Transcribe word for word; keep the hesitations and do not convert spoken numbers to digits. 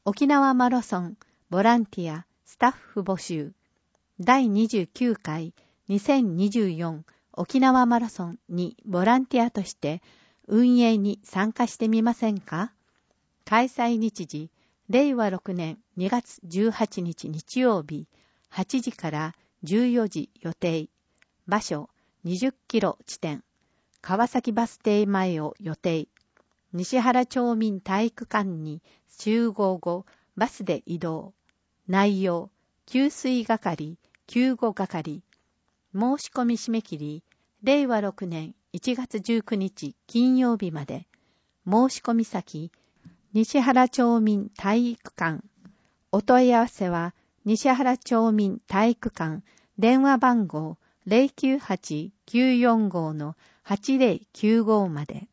沖縄マラソンボランティアスタッフ募集だいにじゅうきゅうかいにせんにじゅうよん沖縄マラソンにボランティアとして運営に参加してみませんか？開催日時、れいわろくねんにがつじゅうはちにち日曜日、はちじからじゅうよじ予定。場所、にじゅっキロ地点。川崎バス停前を予定。西原町民体育館に集合後、バスで移動。内容、給水係、救護係。申し込み締め切り、れいわろくねんいちがつじゅうくにち金曜日まで。申し込み先、西原町民体育館。お問い合わせは、西原町民体育館、電話番号 ゼロきゅうはち きゅうよんご のはちゼロきゅうご まで。